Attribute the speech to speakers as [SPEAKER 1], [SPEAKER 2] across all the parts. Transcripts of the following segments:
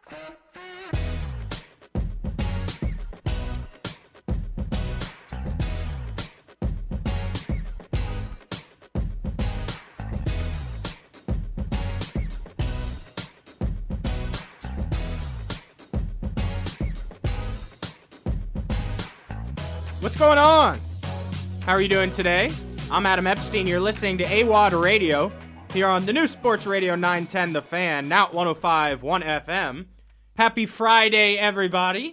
[SPEAKER 1] What's going on? How are you doing today? I'm Adam Epstein. You're listening to AWOD Radio here on the new Sports Radio 910 The Fan, now at 105.1 FM. Happy Friday, everybody.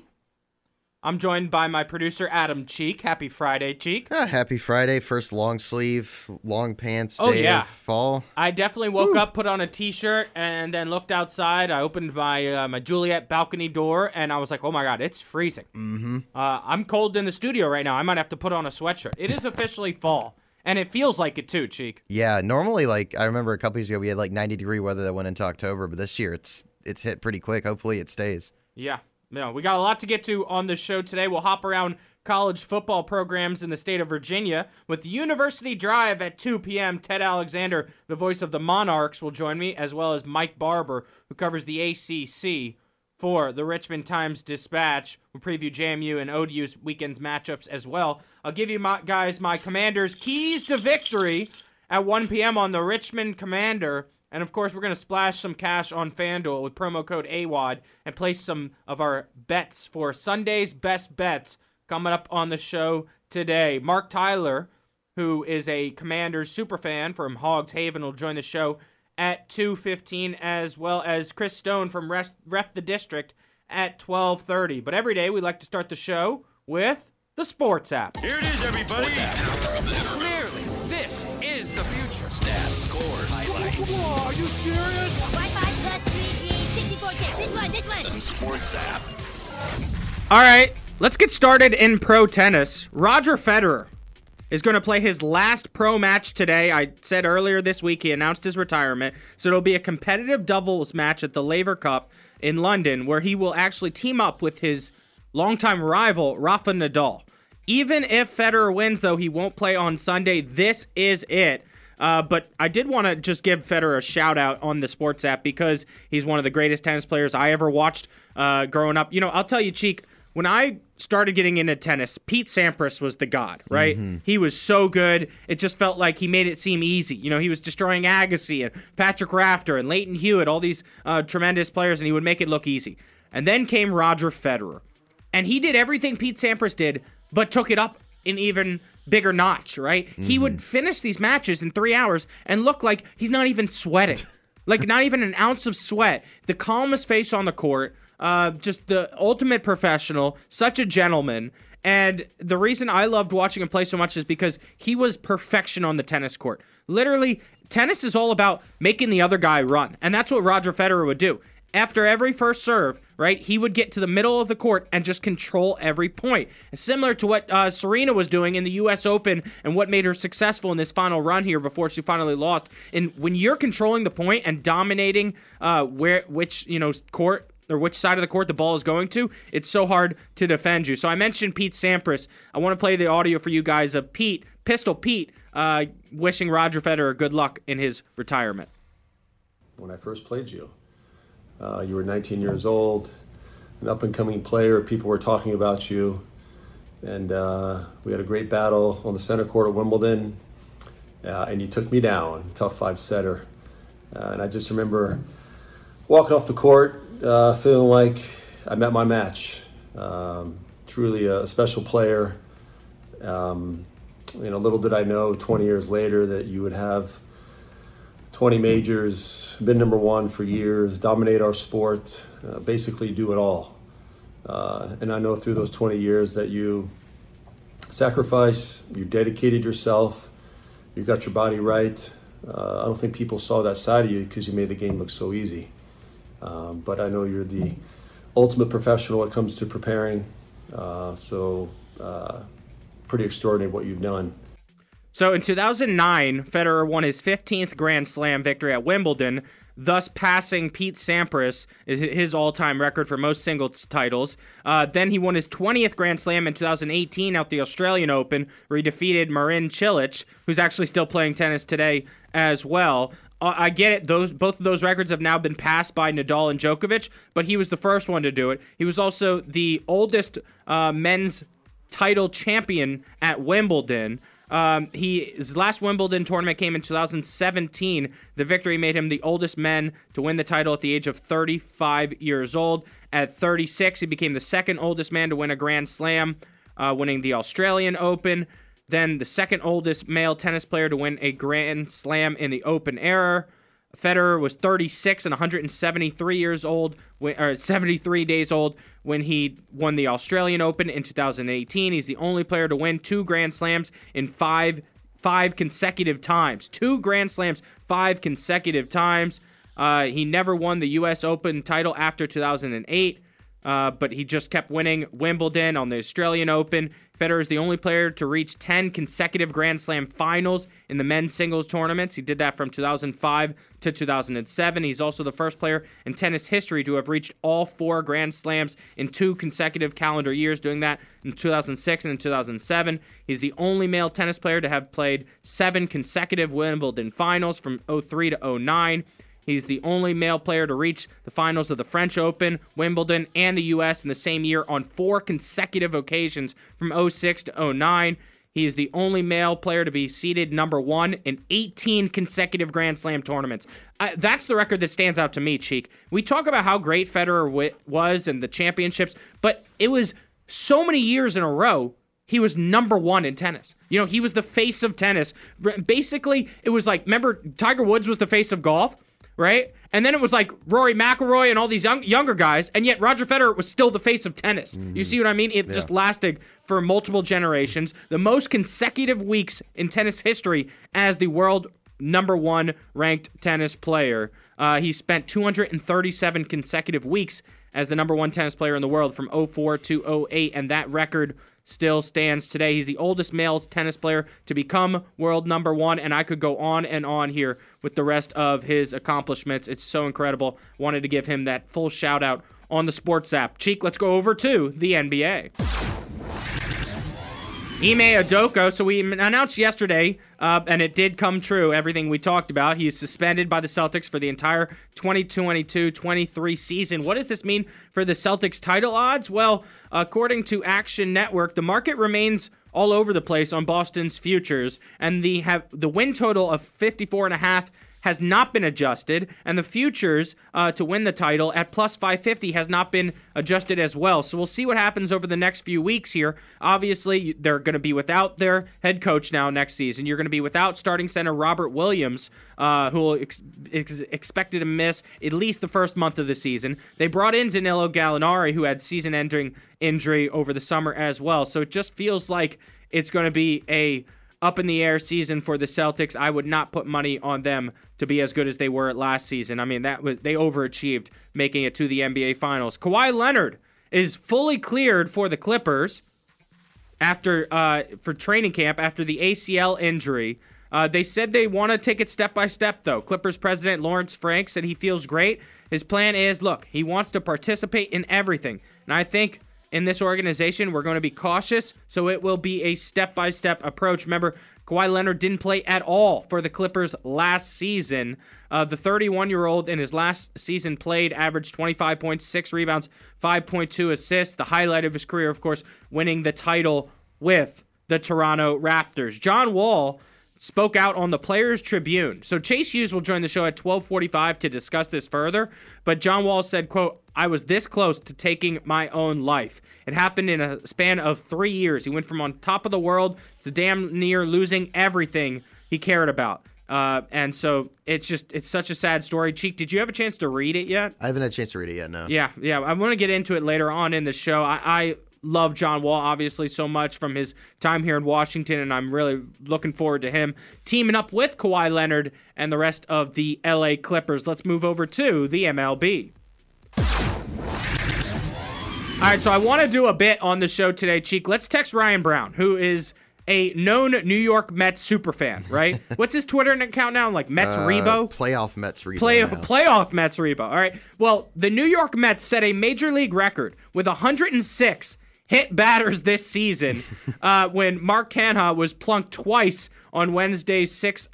[SPEAKER 1] I'm joined by my producer, Adam Cheek. Happy Friday, Cheek.
[SPEAKER 2] Happy Friday. First long sleeve, long pants day of fall.
[SPEAKER 1] I definitely woke up, put on a T-shirt, and then looked outside. I opened my Juliet balcony door, and I was like, oh my God, it's freezing.
[SPEAKER 2] Mm-hmm.
[SPEAKER 1] I'm cold in the studio right now. I might have to put on a sweatshirt. It is officially fall, and it feels like it too, Cheek.
[SPEAKER 2] Yeah, normally, I remember a couple years ago, we had 90-degree weather that went into October, but this year it's hit pretty quick. Hopefully it stays.
[SPEAKER 1] Yeah. No, we got a lot to get to on the show today. We'll hop around college football programs in the state of Virginia with University Drive at 2 p.m. Ted Alexander, the voice of the Monarchs, will join me, as well as Mike Barber, who covers the ACC for the Richmond Times-Dispatch. We'll preview JMU and ODU's weekend's matchups as well. I'll give you, my Commanders' keys to victory at 1 p.m. on the Richmond Commander. And, of course, we're going to splash some cash on FanDuel with promo code AWOD and place some of our bets for Sunday's best bets coming up on the show today. Mark Tyler, who is a Commanders superfan from Hogs Haven, will join the show at 2:15, as well as Chris Stone from Ref the District at 12:30. But every day we like to start the show with the Sports App.
[SPEAKER 3] Here it is, everybody.
[SPEAKER 4] Clearly, this is the future. Stats, scores, highlights.
[SPEAKER 3] Whoa, are you serious?
[SPEAKER 5] Wi-Fi plus 3G, 64K. This one.
[SPEAKER 4] Sports App.
[SPEAKER 1] All right, let's get started in pro tennis. Roger Federer is going to play his last pro match today. I said earlier this week he announced his retirement, so it'll be a competitive doubles match at the Laver Cup in London, where he will actually team up with his longtime rival, Rafa Nadal. Even if Federer wins, though, he won't play on Sunday. This is it. But I did want to just give Federer a shout-out on the Sports App because he's one of the greatest tennis players I ever watched growing up. You know, I'll tell you, Cheek, when I started getting into tennis, Pete Sampras was the god, right? Mm-hmm. He was so good. It just felt like he made it seem easy. You know, he was destroying Agassi and Patrick Rafter and Leighton Hewitt, all these tremendous players, and he would make it look easy. And then came Roger Federer. And he did everything Pete Sampras did, but took it up an even bigger notch, right? Mm-hmm. He would finish these matches in 3 hours and look like he's not even sweating. Like, not even an ounce of sweat. The calmest face on the court. Just the ultimate professional, such a gentleman. And the reason I loved watching him play so much is because he was perfection on the tennis court. Literally, tennis is all about making the other guy run. And that's what Roger Federer would do. After every first serve, right, he would get to the middle of the court and just control every point. Similar to what Serena was doing in the U.S. Open and what made her successful in this final run here before she finally lost. And when you're controlling the point and dominating which court or which side of the court the ball is going to, it's so hard to defend you. So I mentioned Pete Sampras. I want to play the audio for you guys of Pistol Pete, wishing Roger Federer good luck in his retirement.
[SPEAKER 6] When I first played you were 19 years old, an up-and-coming player. People were talking about you, and we had a great battle on the center court at Wimbledon, and you took me down, tough five-setter. And I just remember walking off the court, feeling like I met my match. Truly a special player. Little did I know 20 years later that you would have 20 majors, been number one for years, dominate our sport, basically do it all. And I know through those 20 years that you sacrificed, you dedicated yourself, you got your body right. I don't think people saw that side of you because you made the game look so easy. But I know you're the ultimate professional when it comes to preparing. Pretty extraordinary what you've done.
[SPEAKER 1] So in 2009, Federer won his 15th Grand Slam victory at Wimbledon, thus passing Pete Sampras, his all-time record for most singles titles. Then he won his 20th Grand Slam in 2018 at the Australian Open, where he defeated Marin Cilic, who's actually still playing tennis today as well. I get it. Both of those records have now been passed by Nadal and Djokovic, but he was the first one to do it. He was also the oldest men's title champion at Wimbledon. His last Wimbledon tournament came in 2017. The victory made him the oldest man to win the title at the age of 35 years old. At 36, he became the second oldest man to win a Grand Slam, winning the Australian Open. Then the second oldest male tennis player to win a Grand Slam in the Open era. Federer was 36 and 173 years old, or 73 days old when he won the Australian Open in 2018. He's the only player to win 2 Grand Slams in five consecutive times. 2 Grand Slams, 5 consecutive times. He never won the U.S. Open title after 2008, but he just kept winning Wimbledon, on the Australian Open. Federer is the only player to reach 10 consecutive Grand Slam finals in the men's singles tournaments. He did that from 2005 to 2007. He's also the first player in tennis history to have reached all 4 Grand Slams in 2 consecutive calendar years, doing that in 2006 and in 2007. He's the only male tennis player to have played 7 consecutive Wimbledon finals from 2003 to 2009. He's the only male player to reach the finals of the French Open, Wimbledon, and the U.S. in the same year on 4 consecutive occasions from 2006 to 2009. He is the only male player to be seeded number 1 in 18 consecutive Grand Slam tournaments. That's the record that stands out to me, Cheek. We talk about how great Federer was and the championships, but it was so many years in a row he was number 1 in tennis. You know, he was the face of tennis. Basically, it was like, remember, Tiger Woods was the face of golf? Right? And then it was like Rory McIlroy and all these younger guys, and yet Roger Federer was still the face of tennis. You see what I mean? It just lasted for multiple generations. The most consecutive weeks in tennis history as the world number 1 ranked tennis player. He spent 237 consecutive weeks as the number 1 tennis player in the world from 2004 to 2008, and that record still stands today. He's the oldest male tennis player to become world number 1, and I could go on and on here with the rest of his accomplishments. It's so incredible. Wanted to give him that full shout out on the Sports app. Cheek, let's go over to the NBA. Ime Udoka, so we announced yesterday, and it did come true, everything we talked about. He is suspended by the Celtics for the entire 2022-23 season. What does this mean for the Celtics title odds? Well, according to Action Network, the market remains all over the place on Boston's futures, and the win total of 54.5 has not been adjusted, and the futures to win the title at plus 550 has not been adjusted as well. So we'll see what happens over the next few weeks here. Obviously, they're going to be without their head coach now next season. You're going to be without starting center Robert Williams, who will expected to miss at least the first month of the season. They brought in Danilo Gallinari, who had season-ending injury over the summer as well. So it just feels like it's going to be a up-in-the-air season for the Celtics. I would not put money on them to be as good as they were last season. I mean, they overachieved making it to the NBA Finals. Kawhi Leonard is fully cleared for the Clippers for training camp after the ACL injury. They said they want to take it step by step, though. Clippers president Lawrence Frank said he feels great. His plan is, look, he wants to participate in everything. And I think in this organization, we're going to be cautious, so it will be a step-by-step approach. Remember, Kawhi Leonard didn't play at all for the Clippers last season. The 31-year-old in his last season played averaged 25 points, 6 rebounds, 5.2 assists. The highlight of his career, of course, winning the title with the Toronto Raptors. John Wall spoke out on the Players Tribune. So Chase Hughes will join the show at 12:45 to discuss this further. But John Wall said, quote, "I was this close to taking my own life. It happened in a span of 3 years. He went from on top of the world to damn near losing everything he cared about." And so it's such a sad story. Cheek, did you have a chance to read it yet?
[SPEAKER 2] I haven't had a chance to read it yet, no.
[SPEAKER 1] Yeah. I want to get into it later on in the show. I love John Wall, obviously, so much from his time here in Washington, and I'm really looking forward to him teaming up with Kawhi Leonard and the rest of the LA Clippers. Let's move over to the MLB. All right, so I want to do a bit on the show today, Cheek. Let's text Ryan Brown, who is a known New York Mets superfan, right? What's his Twitter account now? Like Mets Rebo?
[SPEAKER 2] Playoff Mets Rebo.
[SPEAKER 1] Playoff Mets Rebo. All right. Well, the New York Mets set a major league record with 106 hit batters this season when Mark Canha was plunked twice on Wednesday's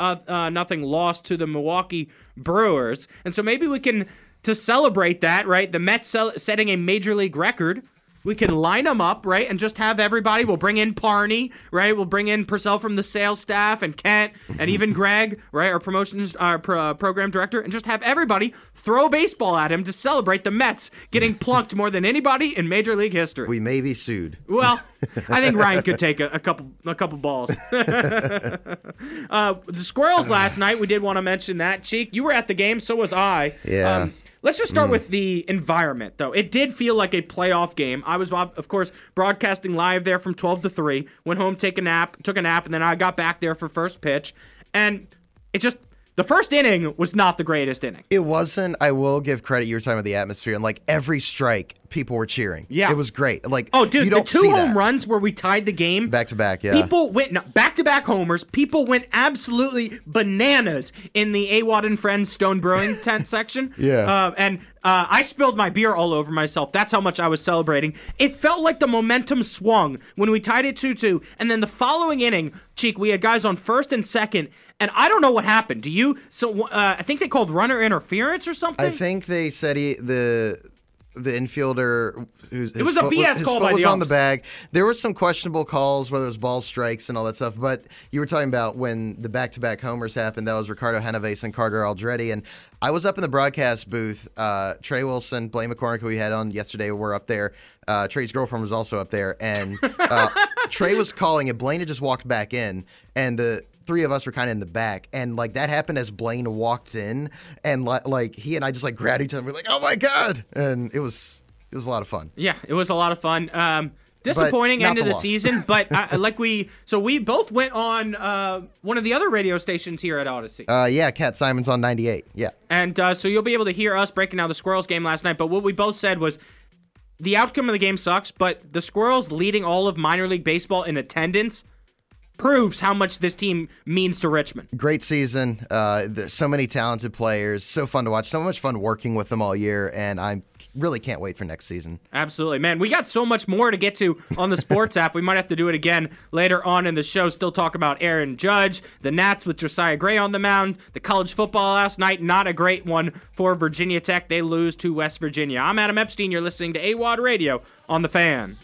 [SPEAKER 1] 6-0 loss to the Milwaukee Brewers. And so maybe we can, to celebrate that, right, the Mets setting a major league record, we can line them up, right, and just have everybody. We'll bring in Parney, right? We'll bring in Purcell from the sales staff and Kent and even Greg, right, our program director, and just have everybody throw a baseball at him to celebrate the Mets getting plunked more than anybody in Major League history.
[SPEAKER 2] We may be sued.
[SPEAKER 1] Well, I think Ryan could take a couple balls. The Squirrels last night, we did want to mention that. Cheek, you were at the game, so was I.
[SPEAKER 2] Yeah.
[SPEAKER 1] Let's just start with the environment, though. It did feel like a playoff game. I was, of course, broadcasting live there from 12 to 3. Went home, took a nap, and then I got back there for first pitch. And it just, the first inning was not the greatest inning.
[SPEAKER 2] It wasn't. I will give credit. You were talking about the atmosphere, and like every strike, people were cheering.
[SPEAKER 1] Yeah.
[SPEAKER 2] It was great. Like,
[SPEAKER 1] oh, dude,
[SPEAKER 2] you
[SPEAKER 1] the
[SPEAKER 2] don't
[SPEAKER 1] two
[SPEAKER 2] see
[SPEAKER 1] home
[SPEAKER 2] that.
[SPEAKER 1] runs where we tied the game.
[SPEAKER 2] Back to back, yeah.
[SPEAKER 1] People went back-to-back homers. People went absolutely bananas in the AWOD and Friends Stone Brewing tent section.
[SPEAKER 2] Yeah.
[SPEAKER 1] And I spilled my beer all over myself. That's how much I was celebrating. It felt like the momentum swung when we tied it 2-2. And then the following inning, Cheek, we had guys on first and second. And I don't know what happened. Do you? So I think they called runner interference or something.
[SPEAKER 2] I think they said the infielder, it
[SPEAKER 1] was a BS call by the
[SPEAKER 2] was on the
[SPEAKER 1] umps.
[SPEAKER 2] bag. There were some questionable calls, whether it was ball strikes and all that stuff. But you were talking about when the back-to-back homers happened. That was Ricardo Genovese and Carter Aldrete. And I was up in the broadcast booth. Trey Wilson, Blaine McCormick, who we had on yesterday, were up there. Trey's girlfriend was also up there. And Trey was calling it. Blaine had just walked back in. And the three of us were kind of in the back, and like that happened as Blaine walked in, and like he and I just like grabbed each other. We're like, "Oh my god!" And it was a lot of fun.
[SPEAKER 1] Yeah, it was a lot of fun. Disappointing end of the
[SPEAKER 2] loss.
[SPEAKER 1] season, but we both went on one of the other radio stations here at Odyssey.
[SPEAKER 2] Yeah, Cat Simon's on 98. Yeah,
[SPEAKER 1] and so you'll be able to hear us breaking down the Squirrels game last night. But what we both said was the outcome of the game sucks, but the Squirrels leading all of minor league baseball in attendance proves how much this team means to Richmond.
[SPEAKER 2] great season. There's so many talented players. So fun to watch. So much fun working with them all year, and I really can't wait for next season.
[SPEAKER 1] Absolutely, man. We got so much more to get to on the sports app. We might have to do it again later on in the show. Still talk about Aaron Judge, the Nats with Josiah Gray on the mound, the college football last night. Not a great one for Virginia Tech. They lose to West Virginia. I'm Adam Epstein. You're listening to AWOD Radio on The Fan.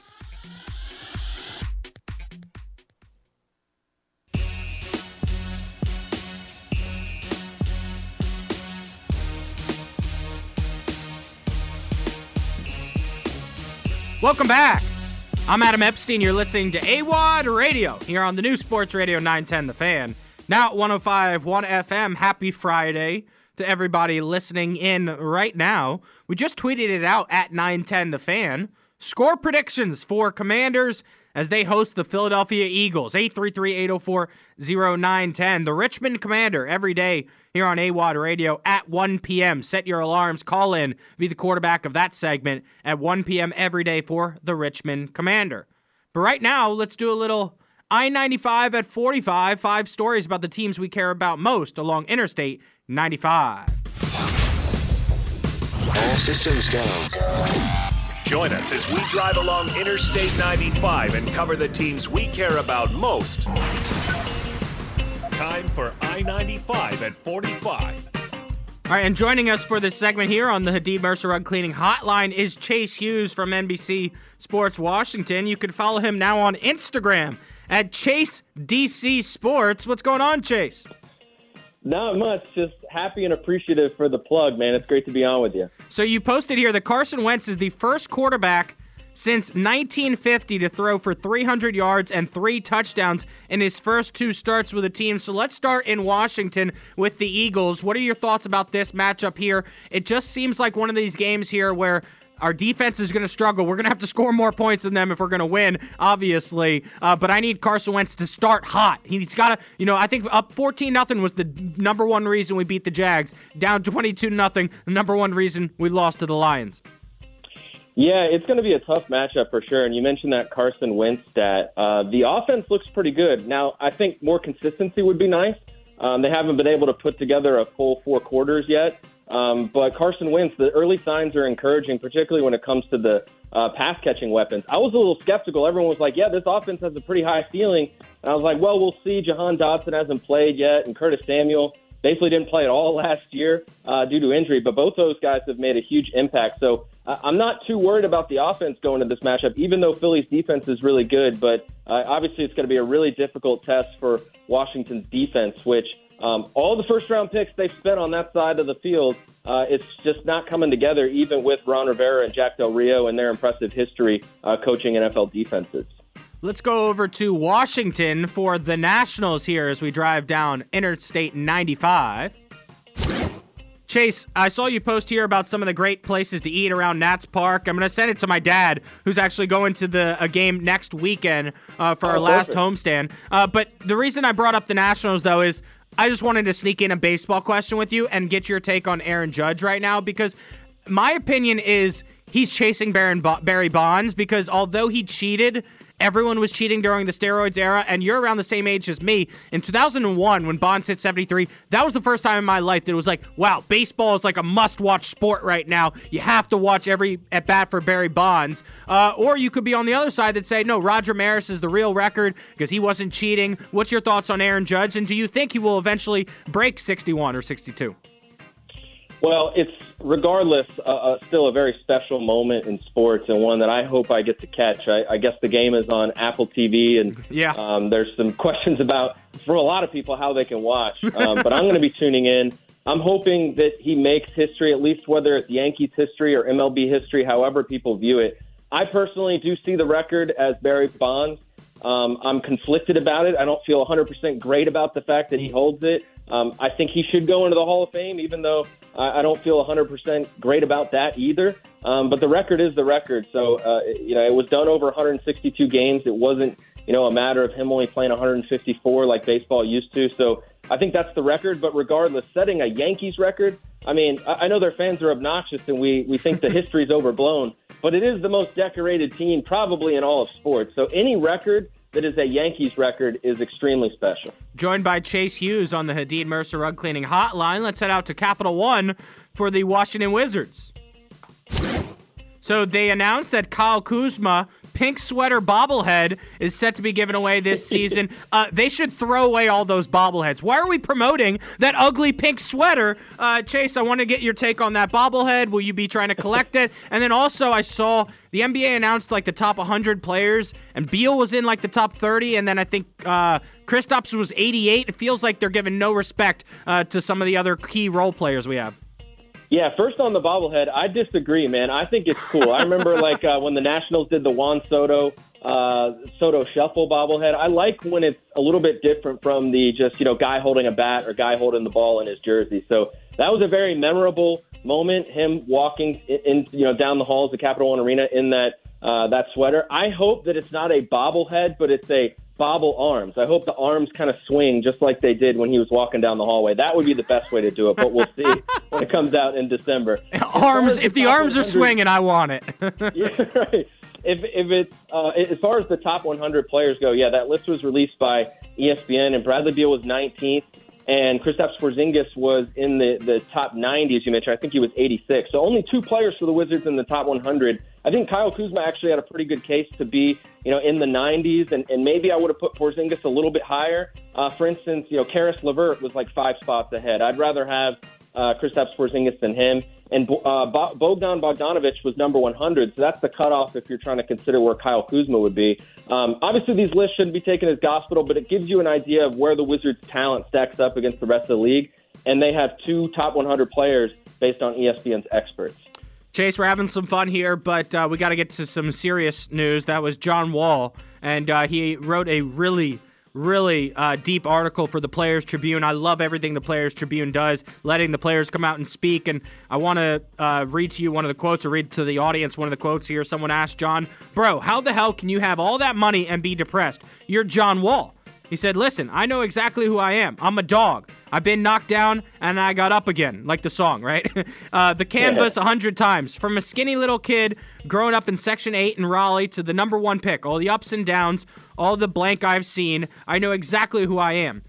[SPEAKER 1] Welcome back. I'm Adam Epstein. You're listening to AWOD Radio here on the new Sports Radio 910 The Fan. Now at 105.1 FM. Happy Friday to everybody listening in right now. We just tweeted it out at 910 The Fan. Score predictions for Commanders as they host the Philadelphia Eagles. 833-804-0910. The Richmond Commander every day here on AWOD Radio at 1 p.m. Set your alarms. Call in. Be the quarterback of that segment at 1 p.m. every day for the Richmond Commander. But right now, let's do a little I-95 at 45. 5 stories about the teams we care about most along Interstate 95.
[SPEAKER 7] All systems go.
[SPEAKER 8] Join us as we drive along Interstate 95 and cover the teams we care about most. Time for I-95 at 45.
[SPEAKER 1] All right, and joining us for this segment here on the Hadid Mercer Rug Cleaning Hotline is Chase Hughes from NBC Sports Washington. You can follow him now on Instagram at ChaseDC Sports. What's going on, Chase?
[SPEAKER 9] Not much. Just happy and appreciative for the plug, man. It's great to be on with you.
[SPEAKER 1] So you posted here that Carson Wentz is the first quarterback since 1950 to throw for 300 yards and 3 touchdowns in his first 2 starts with the team. So let's start in Washington with the Eagles. What are your thoughts about this matchup here? It just seems like one of these games here where our defense is going to struggle. We're going to have to score more points than them if we're going to win, obviously. But I need Carson Wentz to start hot. He's got to, I think up 14-0 was the number one reason we beat the Jags. Down 22-0, the number one reason we lost to the Lions.
[SPEAKER 9] Yeah, it's going to be a tough matchup for sure. And you mentioned that Carson Wentz stat. The offense looks pretty good. Now, I think more consistency would be nice. They haven't been able to put together a full 4 quarters yet. But Carson Wentz, the early signs are encouraging, particularly when it comes to the pass-catching weapons. I was a little skeptical. Everyone was like, yeah, this offense has a pretty high ceiling. And I was like, well, we'll see. Jahan Dotson hasn't played yet, and Curtis Samuel basically didn't play at all last year due to injury. But both those guys have made a huge impact. So I'm not too worried about the offense going into this matchup, even though Philly's defense is really good. But obviously it's going to be a really difficult test for Washington's defense, which all the first-round picks they've spent on that side of the field, it's just not coming together, even with Ron Rivera and Jack Del Rio and their impressive history coaching NFL defenses.
[SPEAKER 1] Let's go over to Washington for the Nationals here as we drive down Interstate 95. Chase, I saw you post here about some of the great places to eat around Nats Park. I'm going to send it to my dad, who's actually going to a game next weekend for our last homestand. But the reason I brought up the Nationals, though, is I just wanted to sneak in a baseball question with you and get your take on Aaron Judge right now, because my opinion is he's chasing Barry Bonds, because although he cheated, everyone was cheating during the steroids era, and you're around the same age as me. In 2001, when Bonds hit 73, that was the first time in my life that it was like, wow, baseball is like a must-watch sport right now. You have to watch every at-bat for Barry Bonds. Or you could be on the other side that say, no, Roger Maris is the real record because he wasn't cheating. What's your thoughts on Aaron Judge, and do you think he will eventually break 61 or 62?
[SPEAKER 9] Well, it's regardless still a very special moment in sports, and one that I hope I get to catch. I guess the game is on Apple TV, and there's some questions about, for a lot of people, how they can watch. But I'm going to be tuning in. I'm hoping that he makes history, at least whether it's Yankees history or MLB history, however people view it. I personally do see the record as Barry Bonds. I'm conflicted about it. I don't feel 100% great about the fact that he holds it. I think he should go into the Hall of Fame, even though I don't feel 100% great about that either. But the record is the record. So, it was done over 162 games. It wasn't, a matter of him only playing 154 like baseball used to. So I think that's the record. But regardless, setting a Yankees record, I mean, I know their fans are obnoxious and we think the history is overblown, but it is the most decorated team probably in all of sports. So any record that is a Yankees record is extremely special.
[SPEAKER 1] Joined by Chase Hughes on the Hadid Mercer Rug Cleaning Hotline. Let's head out to Capital One for the Washington Wizards. So they announced that Kyle Kuzma pink sweater bobblehead is set to be given away this season. They should throw away all those bobbleheads. Why are we promoting that ugly pink sweater? Chase, I want to get your take on that bobblehead. Will you be trying to collect it? And then also I saw the NBA announced like the top 100 players, and Beal was in like the top 30, and then I think Kristaps was 88. It feels like they're giving no respect to some of the other key role players we have.
[SPEAKER 9] Yeah, first on the bobblehead, I disagree, man. I think it's cool. I remember when the Nationals did the Juan Soto Shuffle bobblehead. I like when it's a little bit different from the just, guy holding a bat or guy holding the ball in his jersey. So that was a very memorable moment, him walking in down the halls of Capital One Arena in that sweater. I hope that it's not a bobblehead, but it's a bobble arms. I hope the arms kind of swing just like they did when he was walking down the hallway. That would be the best way to do it, but we'll see when it comes out in December.
[SPEAKER 1] If the arms are swinging, I want it.
[SPEAKER 9] Yeah, right. If it's as far as the top 100 players go, yeah, that list was released by ESPN, and Bradley Beal was 19th, and Kristaps Porzingis was in the top 90, as you mentioned. I think he was 86. So only two players for the Wizards in the top 100. I think Kyle Kuzma actually had a pretty good case to be, in the 90s, and maybe I would have put Porzingis a little bit higher. For instance, Karis LeVert was like 5 spots ahead. I'd rather have Kristaps Porzingis than him. And Bogdan Bogdanovic was number 100, so that's the cutoff if you're trying to consider where Kyle Kuzma would be. Obviously, these lists shouldn't be taken as gospel, but it gives you an idea of where the Wizards' talent stacks up against the rest of the league, and they have 2 top 100 players based on ESPN's experts.
[SPEAKER 1] Chase, we're having some fun here, but we got to get to some serious news. That was John Wall, and he wrote a really deep article for the Players Tribune. I love everything the Players Tribune does, letting the players come out and speak. And I want to read to you one of the quotes, or read to the audience one of the quotes here. Someone asked John, bro, how the hell can you have all that money and be depressed? You're John Wall. He said, listen, I know exactly who I am. I'm a dog. I've been knocked down, and I got up again, like the song, right? The canvas 100 times. From a skinny little kid growing up in Section 8 in Raleigh to the number 1 pick, all the ups and downs, all the blank I've seen, I know exactly who I am.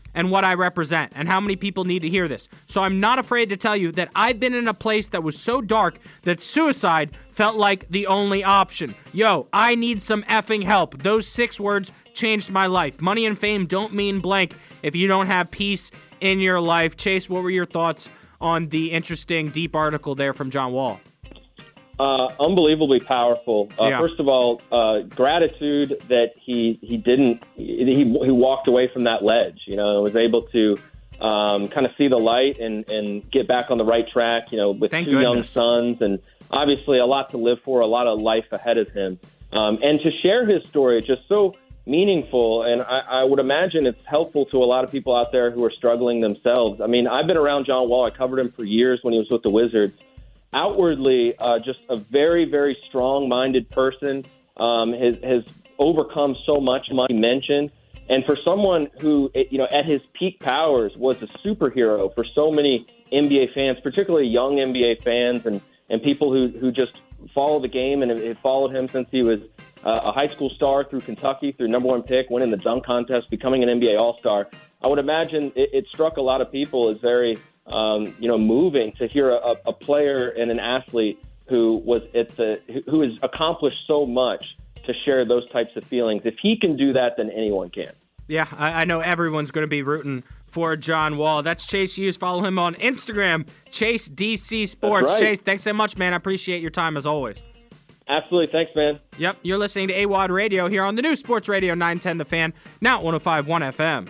[SPEAKER 1] and what I represent and how many people need to hear this. So I'm not afraid to tell you that I've been in a place that was so dark that suicide felt like the only option. Yo, I need some effing help. Those 6 words changed my life. Money and fame don't mean blank if you don't have peace in your life. Chase, what were your thoughts on the interesting, deep article there from John Wall?
[SPEAKER 9] Unbelievably powerful. First of all, gratitude that he walked away from that ledge, and was able to kind of see the light and get back on the right track, with
[SPEAKER 1] Thank
[SPEAKER 9] 2
[SPEAKER 1] goodness.
[SPEAKER 9] young sons and obviously a lot to live for, a lot of life ahead of him. And to share his story, just so meaningful, and I would imagine it's helpful to a lot of people out there who are struggling themselves. I mean, I've been around John Wall. I covered him for years when he was with the Wizards. Outwardly, just a very, very strong-minded person, has overcome so much, he mentioned. And for someone who, at his peak powers was a superhero for so many NBA fans, particularly young NBA fans and people who just follow the game and have followed him since he was a high school star through Kentucky, through #1 pick, winning the dunk contest, becoming an NBA All-Star. I would imagine it struck a lot of people as very moving to hear a player and an athlete who has accomplished so much to share those types of feelings. If he can do that, then anyone can.
[SPEAKER 1] Yeah, I know everyone's going to be rooting for John Wall. That's Chase Hughes. Follow him on Instagram, Chase DC Sports.
[SPEAKER 9] That's right.
[SPEAKER 1] Chase, thanks so much, man. I appreciate your time as always.
[SPEAKER 9] Absolutely. Thanks, man.
[SPEAKER 1] Yep, you're listening to AWOD Radio here on the new Sports Radio 910 The Fan, now 105.1 FM.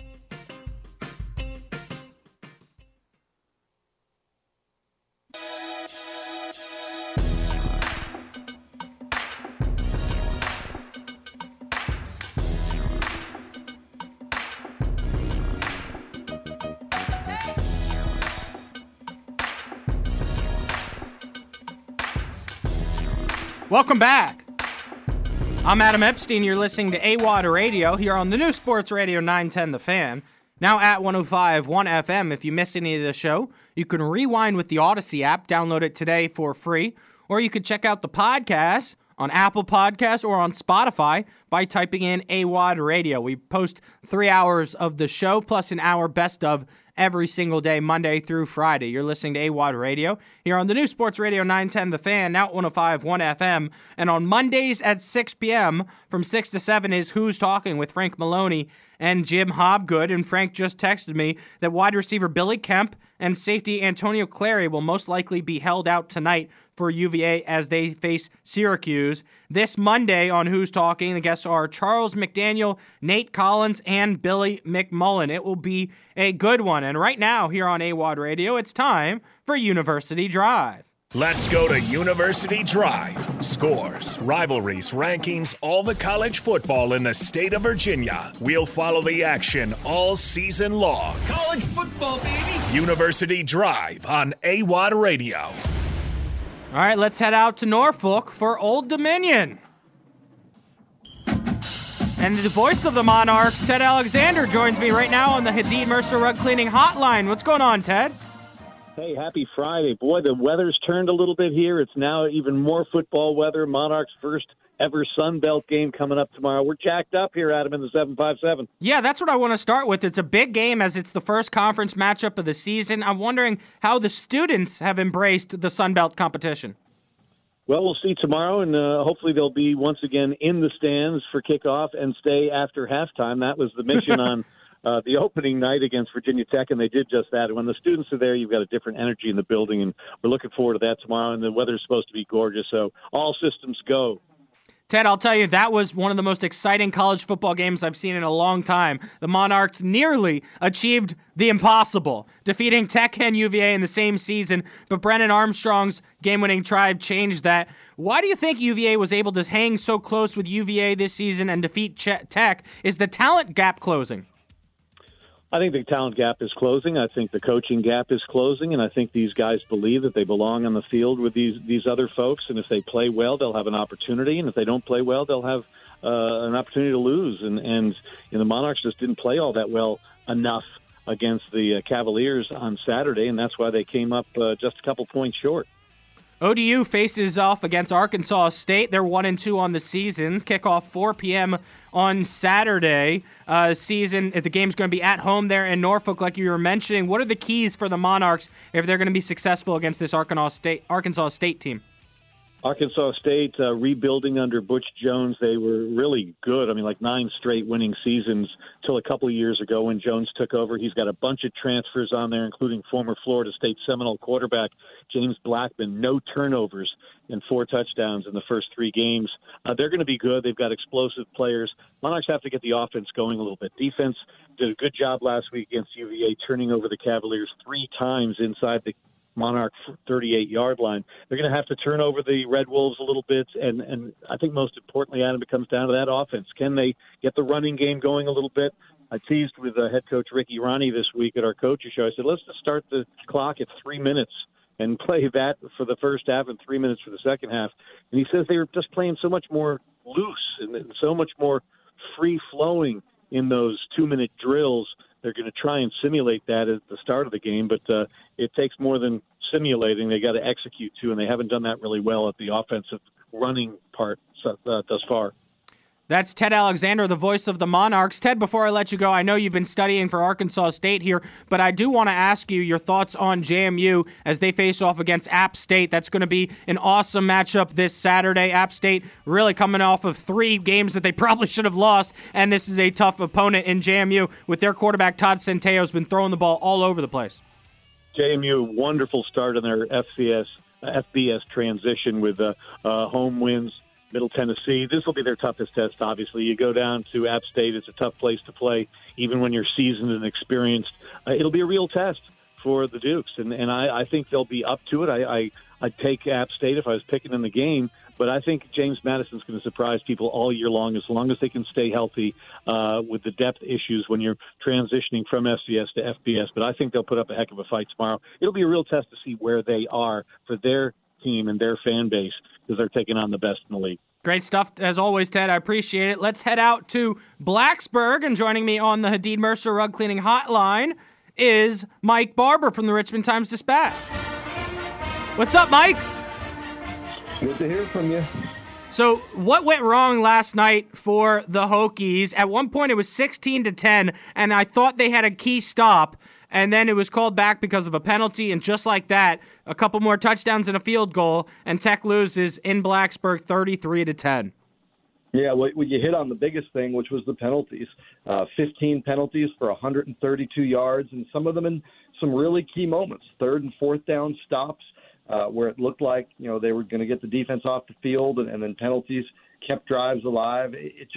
[SPEAKER 1] Welcome back. I'm Adam Epstein. You're listening to AWOD Radio here on the new Sports Radio 910 The Fan, now at 105.1 FM. If you missed any of the show, you can rewind with the Odyssey app, download it today for free, or you can check out the podcast on Apple Podcasts or on Spotify by typing in AWOD Radio. We post 3 hours of the show plus an hour best of every single day, Monday through Friday. You're listening to AWOD Radio here on the new Sports Radio 910 The Fan, now 105.1 FM. And on Mondays at 6 p.m. from 6 to 7 is Who's Talking with Frank Maloney and Jim Hobgood. And Frank just texted me that wide receiver Billy Kemp and safety Antonio Clary will most likely be held out tonight for UVA as they face Syracuse. This Monday on Who's Talking, the guests are Charles McDaniel, Nate Collins, and Billy McMullen. It will be a good one. And right now, here on AWOD Radio, it's time for University Drive.
[SPEAKER 8] Let's go to University Drive. Scores, rivalries, rankings, all the college football in the state of Virginia. We'll follow the action all season long.
[SPEAKER 4] College football, baby!
[SPEAKER 8] University Drive on AWOD Radio.
[SPEAKER 1] All right, let's head out to Norfolk for Old Dominion. And the voice of the Monarchs, Ted Alexander, joins me right now on the Hadid Mercer Rug Cleaning Hotline. What's going on, Ted?
[SPEAKER 7] Hey, happy Friday. Boy, the weather's turned a little bit here. It's now even more football weather. Monarchs' first ever Sun Belt game coming up tomorrow. We're jacked up here, Adam, in the 757.
[SPEAKER 1] Yeah, that's what I want to start with. It's a big game as it's the first conference matchup of the season. I'm wondering how the students have embraced the Sun Belt competition.
[SPEAKER 7] Well, we'll see tomorrow, and hopefully they'll be once again in the stands for kickoff and stay after halftime. That was the mission on the opening night against Virginia Tech, and they did just that. And when the students are there, you've got a different energy in the building, and we're looking forward to that tomorrow. And the weather's supposed to be gorgeous, so all systems go.
[SPEAKER 1] Ted, I'll tell you, that was one of the most exciting college football games I've seen in a long time. The Monarchs nearly achieved the impossible, defeating Tech and UVA in the same season, but Brennan Armstrong's game-winning drive changed that. Why do you think UVA was able to hang so close with UVA this season and defeat Tech? Is the talent gap closing?
[SPEAKER 7] I think the talent gap is closing. I think the coaching gap is closing, and I think these guys believe that they belong on the field with these other folks, and if they play well, they'll have an opportunity, and if they don't play well, they'll have an opportunity to lose. And the Monarchs just didn't play all that well enough against the Cavaliers on Saturday, and that's why they came up just a couple points short.
[SPEAKER 1] ODU faces off against Arkansas State. They're 1-2 on the season. Kickoff 4 p.m. on Saturday. The game's going to be at home there in Norfolk, like you were mentioning. What are the keys for the Monarchs if they're going to be successful against this Arkansas State team?
[SPEAKER 7] Arkansas State rebuilding under Butch Jones. They were really good. I mean, like 9 straight winning seasons till a couple of years ago when Jones took over. He's got a bunch of transfers on there, including former Florida State Seminole quarterback James Blackman. No turnovers and 4 touchdowns in the first 3 games. They're going to be good. They've got explosive players. Monarchs have to get the offense going a little bit. Defense did a good job last week against UVA, turning over the Cavaliers 3 times inside the Monarch 38-yard line. They're going to have to turn over the Red Wolves a little bit, and I think most importantly, Adam, it comes down to that offense. Can they get the running game going a little bit? I teased with head coach Ricky Ronnie this week at our coaches show. I said, let's just start the clock at 3 minutes and play that for the first half and 3 minutes for the second half. And he says they were just playing so much more loose and so much more free-flowing in those 2-minute drills. They're going to try and simulate that at the start of the game, but it takes more than simulating. They got to execute, too, and they haven't done that really well at the offensive running part thus far.
[SPEAKER 1] That's Ted Alexander, the voice of the Monarchs. Ted, before I let you go, I know you've been studying for Arkansas State here, but I do want to ask you your thoughts on JMU as they face off against App State. That's going to be an awesome matchup this Saturday. App State really coming off of 3 games that they probably should have lost, and this is a tough opponent in JMU with their quarterback Todd Centeo's been throwing the ball all over the place.
[SPEAKER 7] JMU, wonderful start in their FBS transition with home wins. Middle Tennessee. This will be their toughest test, obviously. You go down to App State. It's a tough place to play, even when you're seasoned and experienced. It'll be a real test for the Dukes, and I think they'll be up to it. I'd take App State if I was picking in the game, but I think James Madison's going to surprise people all year long as they can stay healthy with the depth issues when you're transitioning from FCS to FBS. But I think they'll put up a heck of a fight tomorrow. It'll be a real test to see where they are for their team and their fan base because they're taking on the best in the league.
[SPEAKER 1] Great stuff, as always, Ted. I appreciate it. Let's head out to Blacksburg, and joining me on the Hadid Mercer Rug Cleaning Hotline is Mike Barber from the Richmond Times-Dispatch. What's up, Mike?
[SPEAKER 10] Good to hear from you.
[SPEAKER 1] So what went wrong last night for the Hokies? At one point, it was 16-10, and I thought they had a key stop, and then it was called back because of a penalty, and just like that, a couple more touchdowns and a field goal, and Tech loses in Blacksburg 33-10.
[SPEAKER 10] Yeah, well, you hit on the biggest thing, which was the penalties. 15 penalties for 132 yards, and some of them in some really key moments. 3rd and 4th down stops where it looked like they were going to get the defense off the field, and then penalties kept drives alive.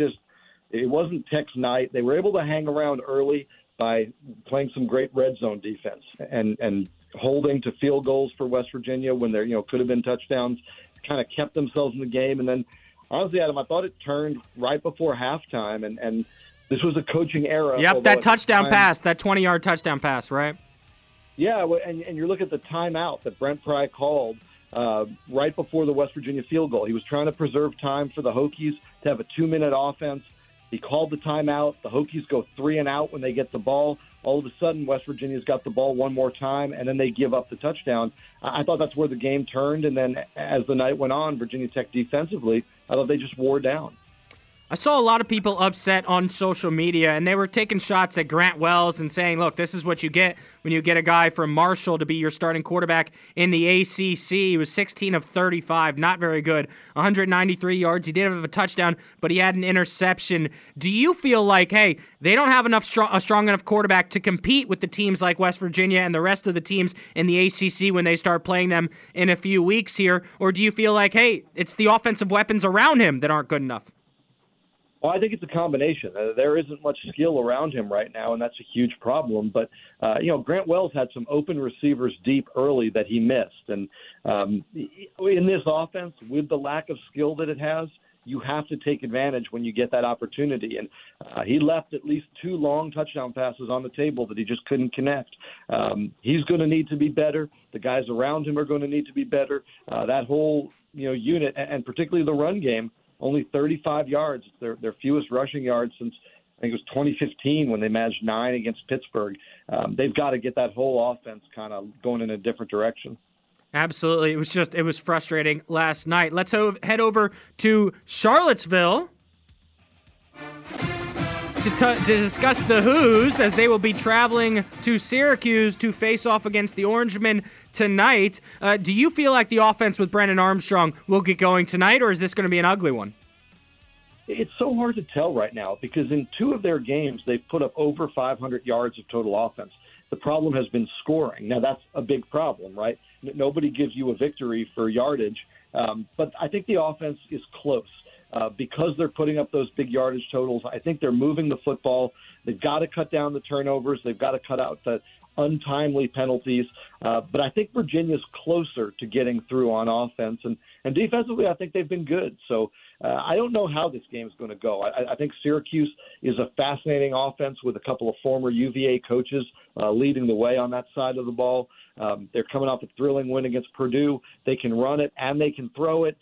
[SPEAKER 10] It wasn't Tech's night. They were able to hang around early by playing some great red zone defense and holding to field goals for West Virginia when there could have been touchdowns. Kind of kept themselves in the game, and then honestly, Adam, I thought it turned right before halftime, and this was a coaching era.
[SPEAKER 1] Yep, that touchdown pass, that 20-yard touchdown pass, right?
[SPEAKER 10] Yeah, and you look at the timeout that Brent Pry called right before the West Virginia field goal. He was trying to preserve time for the Hokies to have a 2-minute offense. He called the timeout. The Hokies go 3 and out when they get the ball. All of a sudden, West Virginia's got the ball one more time, and then they give up the touchdown. I thought that's where the game turned, and then as the night went on, Virginia Tech defensively, I thought they just wore down.
[SPEAKER 1] I saw a lot of people upset on social media, and they were taking shots at Grant Wells and saying, look, this is what you get when you get a guy from Marshall to be your starting quarterback in the ACC. He was 16 of 35, not very good, 193 yards. He did have a touchdown, but he had an interception. Do you feel like, hey, they don't have a strong enough quarterback to compete with the teams like West Virginia and the rest of the teams in the ACC when they start playing them in a few weeks here? Or do you feel like, hey, it's the offensive weapons around him that aren't good enough?
[SPEAKER 10] Well, I think it's a combination. There isn't much skill around him right now, and that's a huge problem. But, Grant Wells had some open receivers deep early that he missed. And in this offense, with the lack of skill that it has, you have to take advantage when you get that opportunity. And he left at least 2 long touchdown passes on the table that he just couldn't connect. He's going to need to be better. The guys around him are going to need to be better. That whole unit, and particularly the run game, only 35 yards. It's their fewest rushing yards since, I think it was 2015 when they managed 9 against Pittsburgh. They've got to get that whole offense kind of going in a different direction.
[SPEAKER 1] Absolutely. It was frustrating last night. Let's head over to Charlottesville to discuss the Who's, as they will be traveling to Syracuse to face off against the Orangemen tonight. Do you feel like the offense with Brennan Armstrong will get going tonight, or is this going to be an ugly one?
[SPEAKER 10] It's so hard to tell right now because in 2 of their games, they've put up over 500 yards of total offense. The problem has been scoring. Now, that's a big problem, right? Nobody gives you a victory for yardage, but I think the offense is close. Because they're putting up those big yardage totals, I think they're moving the football. They've got to cut down the turnovers. They've got to cut out the untimely penalties. But I think Virginia's closer to getting through on offense. And defensively, I think they've been good. So I don't know how this game is going to go. I think Syracuse is a fascinating offense with a couple of former UVA coaches leading the way on that side of the ball. They're coming off a thrilling win against Purdue. They can run it and they can throw it.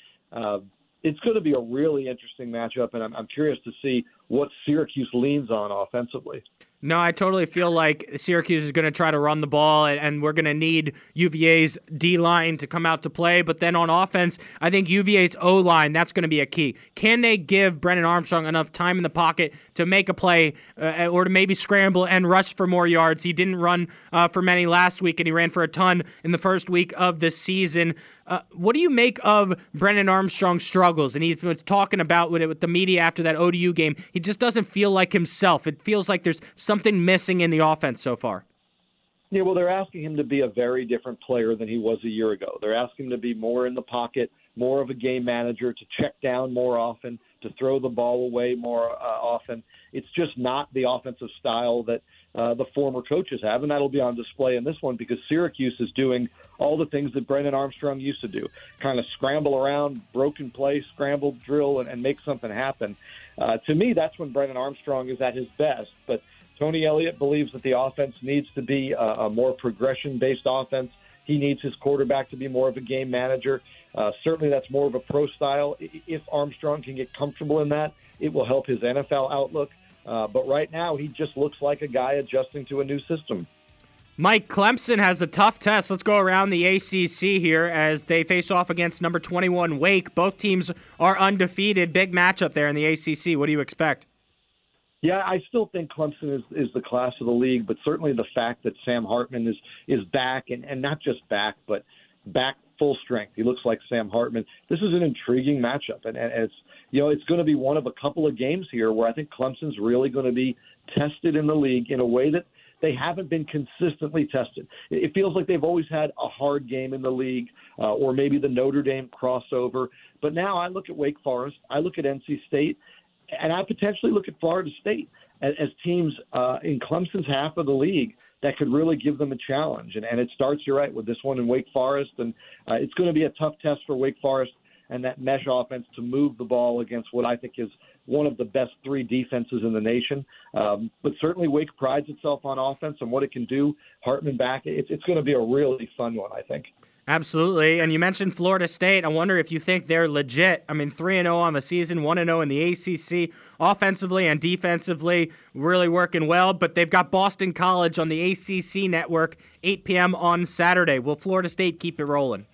[SPEAKER 10] It's going to be a really interesting matchup, and I'm curious to see what Syracuse leans on offensively.
[SPEAKER 1] No, I totally feel like Syracuse is going to try to run the ball, and we're going to need UVA's D-line to come out to play. But then on offense, I think UVA's O-line, that's going to be a key. Can they give Brennan Armstrong enough time in the pocket to make a play or to maybe scramble and rush for more yards? He didn't run for many last week, and he ran for a ton in the first week of the season. What do you make of Brennan Armstrong's struggles? And he was talking about with the media after that ODU game. He just doesn't feel like himself. It feels like there's something missing in the offense so far.
[SPEAKER 10] Yeah, well, they're asking him to be a very different player than he was a year ago. They're asking him to be more in the pocket, more of a game manager, to check down more often, to throw the ball away more often. It's just not the offensive style that the former coaches have, and that'll be on display in this one because Syracuse is doing all the things that Brennan Armstrong used to do, kind of scramble around, broken play, scramble, drill, and make something happen. To me, that's when Brennan Armstrong is at his best, but Tony Elliott believes that the offense needs to be a more progression-based offense. He needs his quarterback to be more of a game manager. Certainly that's more of a pro style. If Armstrong can get comfortable in that, it will help his NFL outlook. But right now, he just looks like a guy adjusting to a new system.
[SPEAKER 1] Mike, Clemson has a tough test. Let's go around the ACC here as they face off against number 21 Wake. Both teams are undefeated. Big matchup there in the ACC. What do you expect?
[SPEAKER 10] Yeah, I still think Clemson is the class of the league, but certainly the fact that Sam Hartman is back, and not just back, but back full strength. He looks like Sam Hartman. This is an intriguing matchup, and it's it's going to be one of a couple of games here where I think Clemson's really going to be tested in the league in a way that they haven't been consistently tested. It feels like they've always had a hard game in the league, or maybe the Notre Dame crossover. But now I look at Wake Forest, I look at NC State, and I potentially look at Florida State as teams in Clemson's half of the league that could really give them a challenge. And it starts, you're right, with this one in Wake Forest. And it's going to be a tough test for Wake Forest and that mesh offense to move the ball against what I think is one of the best 3 defenses in the nation. But certainly Wake prides itself on offense and what it can do. Hartman back, it's going to be a really fun one, I think.
[SPEAKER 1] Absolutely. And you mentioned Florida State. I wonder if you think they're legit. I mean, 3-0 on the season, 1-0 in the ACC, offensively and defensively, really working well. But they've got Boston College on the ACC network, 8 p.m. on Saturday. Will Florida State keep it rolling?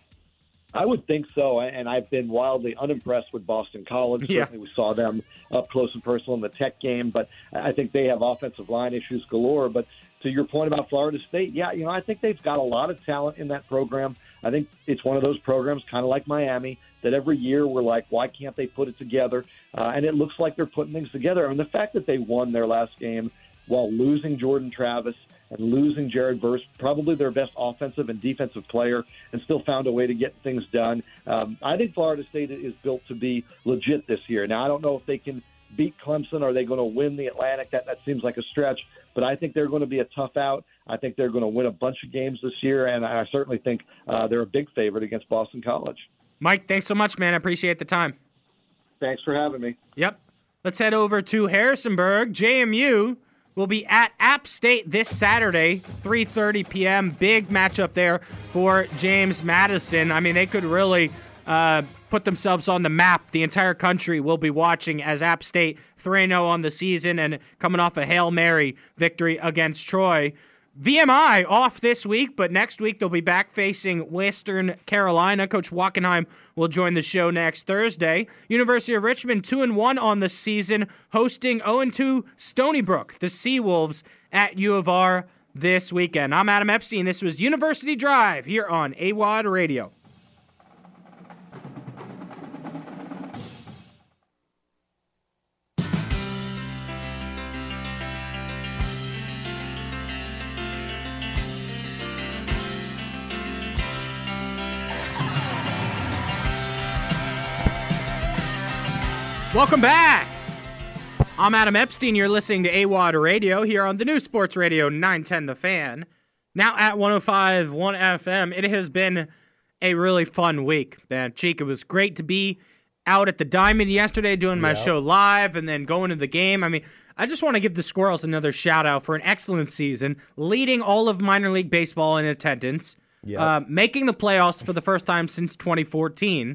[SPEAKER 10] I would think so, and I've been wildly unimpressed with Boston College.
[SPEAKER 1] Yeah.
[SPEAKER 10] Certainly we saw them up close and personal in the Tech game, but I think they have offensive line issues galore. But to your point about Florida State, yeah, I think they've got a lot of talent in that program. I think it's one of those programs, kind of like Miami, that every year we're like, why can't they put it together? And it looks like they're putting things together. And the fact that they won their last game while losing Jordan Travis and losing Jared Verse, probably their best offensive and defensive player, and still found a way to get things done. I think Florida State is built to be legit this year. Now, I don't know if they can beat Clemson. Are they going to win the Atlantic? That seems like a stretch, but I think they're going to be a tough out. I think they're going to win a bunch of games this year, and I certainly think they're a big favorite against Boston College.
[SPEAKER 1] Mike, thanks so much, man. I appreciate the time.
[SPEAKER 10] Thanks for having me.
[SPEAKER 1] Yep. Let's head over to Harrisonburg. JMU will be at App State this Saturday, 3:30 p.m. Big matchup there for James Madison. I mean, they could really put themselves on the map. The entire country will be watching as App State 3-0 on the season and coming off a Hail Mary victory against Troy. VMI off this week, but next week they'll be back facing Western Carolina. Coach Wackenheim will join the show next Thursday. University of Richmond 2-1 on the season, hosting 0-2 Stony Brook, the Seawolves at U of R this weekend. I'm Adam Epstein. This was University Drive here on AWOD Radio. Welcome back. I'm Adam Epstein. You're listening to AWOD Radio here on the new Sports Radio 910 The Fan. Now at 105.1 FM. It has been a really fun week, man. Cheek, it was great to be out at the Diamond yesterday doing my show live and then going to the game. I mean, I just want to give the Squirrels another shout out for an excellent season, leading all of minor league baseball in attendance, making the playoffs for the first time since 2014.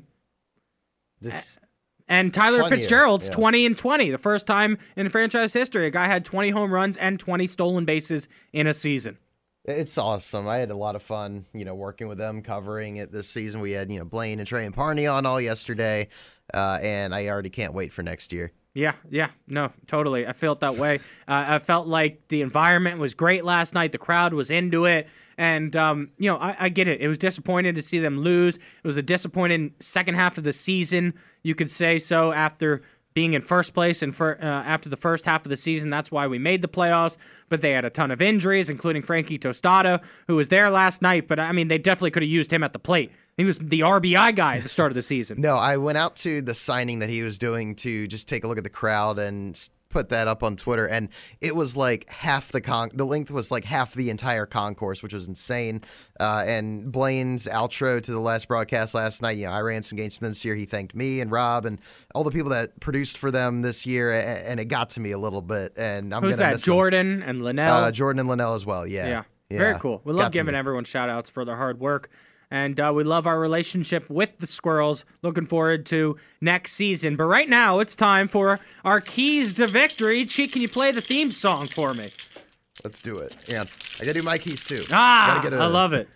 [SPEAKER 1] And Tyler Fitzgerald's 20-20, the first time in franchise history. A guy had 20 home runs and 20 stolen bases in a season.
[SPEAKER 2] It's awesome. I had a lot of fun, working with them, covering it this season. We had, Blaine and Trey and Parney on all yesterday, and I already can't wait for next year. Yeah, no, totally. I felt that way. I felt like the environment was great last night. The crowd was into it. And, I get it. It was disappointing to see them lose. It was a disappointing second half of the season, you could say so, after being in first place and after the first half of the season. That's why we made the playoffs. But they had a ton of injuries, including Frankie Tostada, who was there last night. But, I mean, they definitely could have used him at the plate. He was the RBI guy at the start of the season. No, I went out to the signing that he was doing to just take a look at the crowd and put that up on Twitter, and it was like half the length was like half the entire concourse, which was insane. And Blaine's outro to the last broadcast last night, I ran some games for them this year. He thanked me and Rob and all the people that produced for them this year, and it got to me a little bit. And
[SPEAKER 1] who's that? Jordan and Linnell.
[SPEAKER 2] Jordan and Linnell as well. Yeah.
[SPEAKER 1] Very cool. We love giving everyone shout outs for their hard work. And we love our relationship with the Squirrels. Looking forward to next season. But right now, it's time for our keys to victory. Cheek, can you play the theme song for me?
[SPEAKER 2] Let's do it. Yeah, I gotta do my keys too.
[SPEAKER 1] I love it.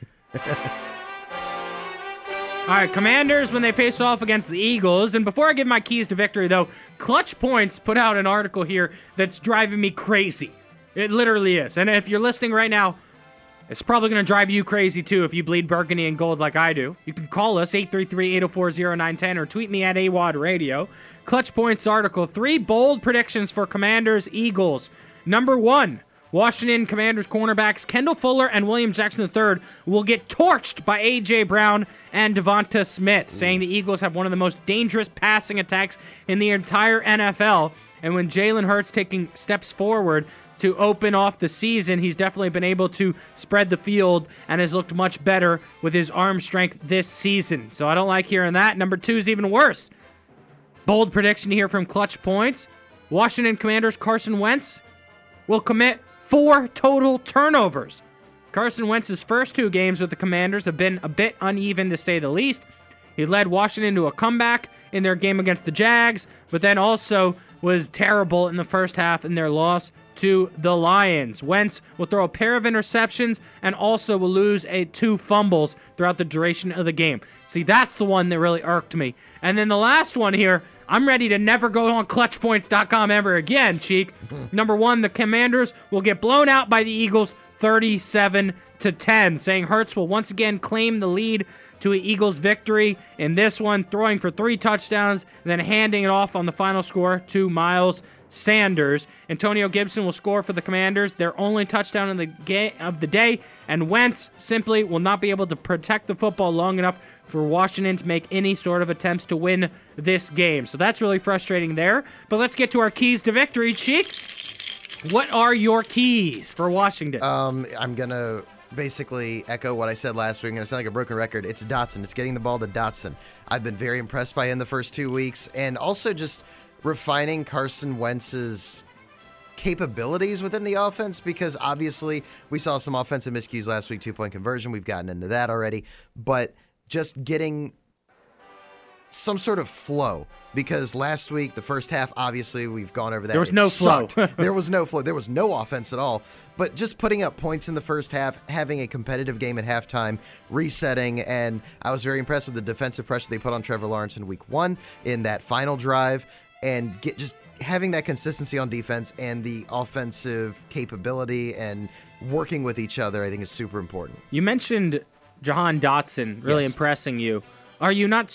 [SPEAKER 1] All right, Commanders when they face off against the Eagles. And before I give my keys to victory, though, Clutch Points put out an article here that's driving me crazy. It literally is. And if you're listening right now, it's probably going to drive you crazy, too, if you bleed burgundy and gold like I do. You can call us, 833-804-0910, or tweet me at AWOD Radio. Clutch Points article, 3 bold predictions for Commanders Eagles. Number 1, Washington Commanders cornerbacks Kendall Fuller and William Jackson III will get torched by A.J. Brown and Devonta Smith, saying the Eagles have one of the most dangerous passing attacks in the entire NFL. And when Jalen Hurts taking steps forward to open off the season, he's definitely been able to spread the field and has looked much better with his arm strength this season. So I don't like hearing that. Number 2 is even worse. Bold prediction here from Clutch Points. Washington Commanders Carson Wentz will commit 4 total turnovers. Carson Wentz's first 2 games with the Commanders have been a bit uneven, to say the least. He led Washington to a comeback in their game against the Jags, but then also was terrible in the first half in their loss to the Lions. Wentz will throw a pair of interceptions and also will lose 2 fumbles throughout the duration of the game. See, that's the one that really irked me. And then the last one here, I'm ready to never go on clutchpoints.com ever again, Cheek. Number 1, the Commanders will get blown out by the Eagles 37-10, saying Hurts will once again claim the lead to an Eagles victory in this one, throwing for 3 touchdowns, and then handing it off on the final score to Miles Sanders. Antonio Gibson will score for the Commanders, their only touchdown of the day, and Wentz simply will not be able to protect the football long enough for Washington to make any sort of attempts to win this game. So that's really frustrating there. But let's get to our keys to victory. Cheek, what are your keys for Washington?
[SPEAKER 2] I'm going to basically echo what I said last week. I'm going to sound like a broken record. It's Dotson. It's getting the ball to Dotson. I've been very impressed by him the first 2 weeks, and also just refining Carson Wentz's capabilities within the offense, because obviously we saw some offensive miscues last week, 2-point conversion. We've gotten into that already, but just getting some sort of flow. Because last week, the first half, obviously, we've gone over that.
[SPEAKER 1] There was no flow.
[SPEAKER 2] There was no flow. There was no offense at all. But just putting up points in the first half, having a competitive game at halftime, resetting, and I was very impressed with the defensive pressure they put on Trevor Lawrence in week 1 in that final drive, and just having that consistency on defense and the offensive capability and working with each other, I think is super important.
[SPEAKER 1] You mentioned Jahan Dotson really impressing you. Are you not,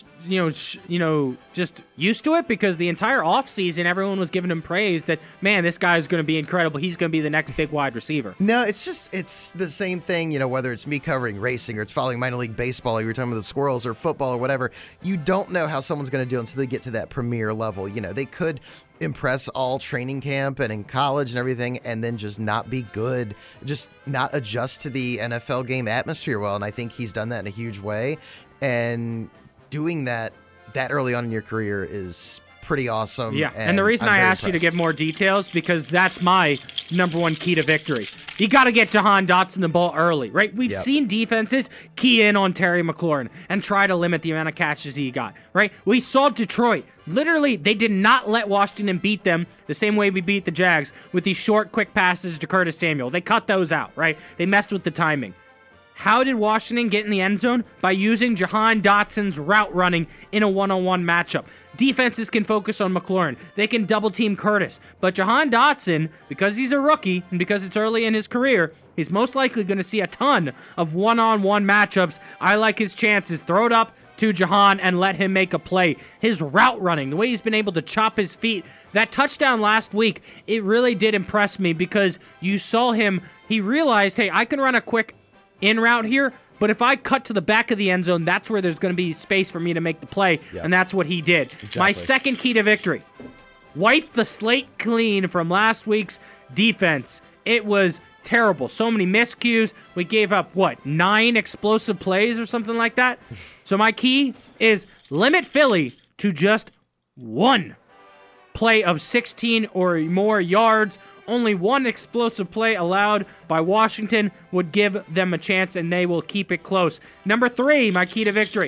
[SPEAKER 1] just used to it? Because the entire offseason, everyone was giving him praise that, man, this guy is going to be incredible. He's going to be the next big wide receiver.
[SPEAKER 2] No, it's the same thing, whether it's me covering racing or it's following minor league baseball, like you were talking about the Squirrels, or football or whatever. You don't know how someone's going to do until they get to that premier level. They could impress all training camp and in college and everything and then just not be good, just not adjust to the NFL game atmosphere well. And I think he's done that in a huge way. And doing that early on in your career is pretty awesome.
[SPEAKER 1] Yeah, and the reason I asked you to give more details, because that's my number one key to victory. You got to get Jahan Dotson the ball early, right? We've seen defenses key in on Terry McLaurin and try to limit the amount of catches he got, right? We saw Detroit. Literally, they did not let Washington beat them the same way we beat the Jags with these short, quick passes to Curtis Samuel. They cut those out, right? They messed with the timing. How did Washington get in the end zone? By using Jahan Dotson's route running in a one-on-one matchup. Defenses can focus on McLaurin. They can double-team Curtis. But Jahan Dotson, because he's a rookie and because it's early in his career, he's most likely going to see a ton of one-on-one matchups. I like his chances. Throw it up to Jahan and let him make a play. His route running, the way he's been able to chop his feet. That touchdown last week, it really did impress me because you saw him. He realized, hey, I can run a quick in route here, but if I cut to the back of the end zone, that's where there's going to be space for me to make the play, and that's what he did. Exactly. My second key to victory, wipe the slate clean from last week's defense. It was terrible. So many miscues. We gave up, 9 explosive plays or something like that? So my key is limit Philly to just 1 play of 16 or more yards. Only 1 explosive play allowed by Washington would give them a chance, and they will keep it close. Number 3, my key to victory.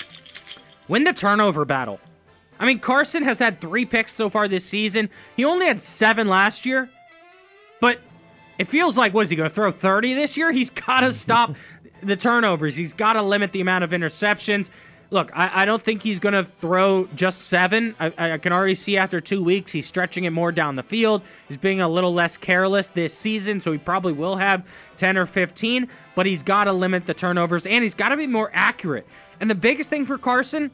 [SPEAKER 1] Win the turnover battle. I mean, Carson has had 3 picks so far this season. He only had 7 last year. But it feels like, what is he going to throw 30 this year? He's got to stop the turnovers. He's got to limit the amount of interceptions. Look, I don't think he's going to throw just 7. I can already see after 2 weeks he's stretching it more down the field. He's being a little less careless this season, so he probably will have 10 or 15, but he's got to limit the turnovers, and he's got to be more accurate. And the biggest thing for Carson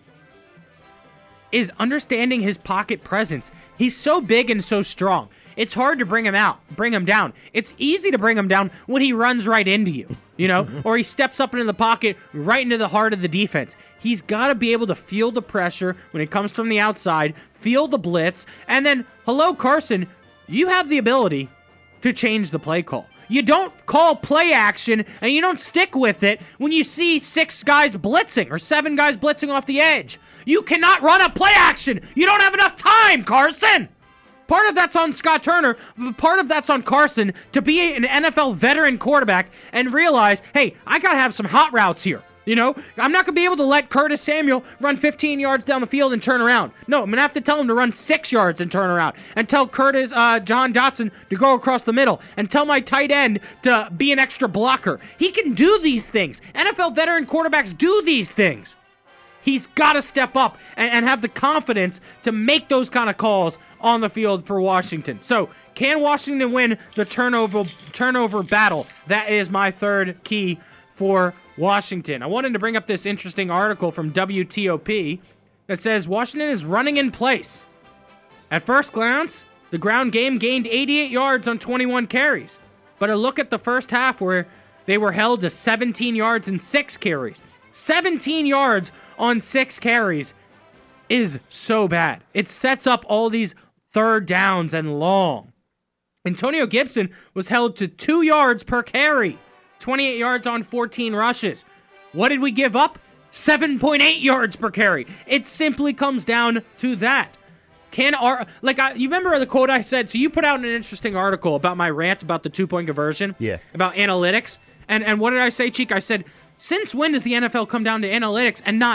[SPEAKER 1] is understanding his pocket presence. He's so big and so strong. It's hard to bring him down. It's easy to bring him down when he runs right into you, or he steps up into the pocket right into the heart of the defense. He's got to be able to feel the pressure when it comes from the outside, feel the blitz, and then, hello, Carson, you have the ability to change the play call. You don't call play action, and you don't stick with it when you see 6 guys blitzing or 7 guys blitzing off the edge. You cannot run a play action. You don't have enough time, Carson. Part of that's on Scott Turner, but part of that's on Carson to be an NFL veteran quarterback and realize, hey, I got to have some hot routes here. I'm not going to be able to let Curtis Samuel run 15 yards down the field and turn around. No, I'm going to have to tell him to run 6 yards and turn around, and tell Jahan Dotson to go across the middle, and tell my tight end to be an extra blocker. He can do these things. NFL veteran quarterbacks do these things. He's got to step up and have the confidence to make those kind of calls on the field for Washington. So, can Washington win the turnover battle? That is my third key for Washington. I wanted to bring up this interesting article from WTOP that says Washington is running in place. At first glance, the ground game gained 88 yards on 21 carries. But a look at the first half where they were held to 17 yards and 6 carries. 17 yards on 6 carries is so bad. It sets up all these third downs and long. Antonio Gibson was held to 2 yards per carry. 28 yards on 14 rushes. What did we give up? 7.8 yards per carry. It simply comes down to that. You remember the quote I said? So you put out an interesting article about my rant about the 2-point conversion.
[SPEAKER 2] Yeah.
[SPEAKER 1] About analytics. And what did I say, Cheek? I said, since when does the NFL come down to analytics and not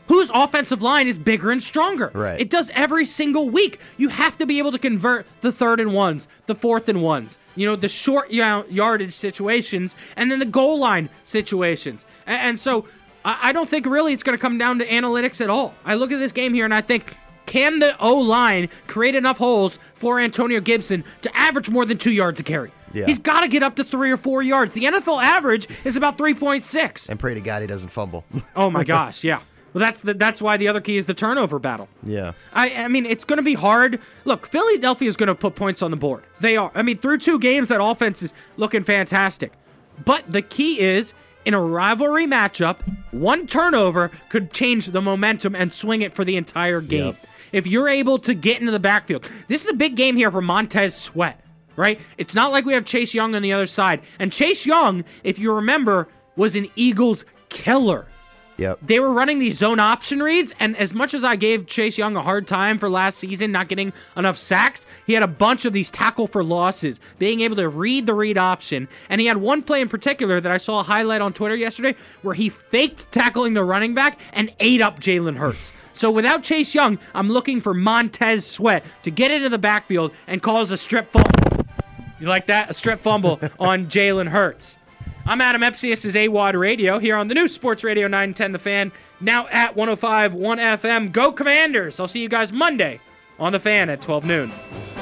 [SPEAKER 1] whose offensive line is bigger and stronger.
[SPEAKER 2] Right.
[SPEAKER 1] It does every single week. You have to be able to convert the 3rd and 1s, the 4th and 1s, the short yardage situations, and then the goal line situations. And so I don't think really it's going to come down to analytics at all. I look at this game here and I think, can the O-line create enough holes for Antonio Gibson to average more than 2 yards a carry?
[SPEAKER 2] Yeah.
[SPEAKER 1] He's got to get up to 3 or 4 yards. The NFL average is about 3.6.
[SPEAKER 2] And pray to God he doesn't fumble.
[SPEAKER 1] Oh my gosh, yeah. Well, that's why the other key is the turnover battle.
[SPEAKER 2] Yeah.
[SPEAKER 1] I mean, it's going to be hard. Look, Philadelphia is going to put points on the board. They are. I mean, through 2 games, that offense is looking fantastic. But the key is, in a rivalry matchup, 1 turnover could change the momentum and swing it for the entire game.
[SPEAKER 2] Yep.
[SPEAKER 1] If you're able to get into the backfield. This is a big game here for Montez Sweat, right? It's not like we have Chase Young on the other side. And Chase Young, if you remember, was an Eagles killer.
[SPEAKER 2] Yep.
[SPEAKER 1] They were running these zone option reads, and as much as I gave Chase Young a hard time for last season not getting enough sacks, he had a bunch of these tackle for losses, being able to read the read option. And he had one play in particular that I saw a highlight on Twitter yesterday where he faked tackling the running back and ate up Jalen Hurts. So without Chase Young, I'm looking for Montez Sweat to get into the backfield and cause a strip fumble. You like that? A strip fumble on Jalen Hurts. I'm Adam Epstein. This is AWadd Radio here on the new Sports Radio 910 The Fan, now at 105.1 FM. Go Commanders! I'll see you guys Monday on The Fan at 12 noon.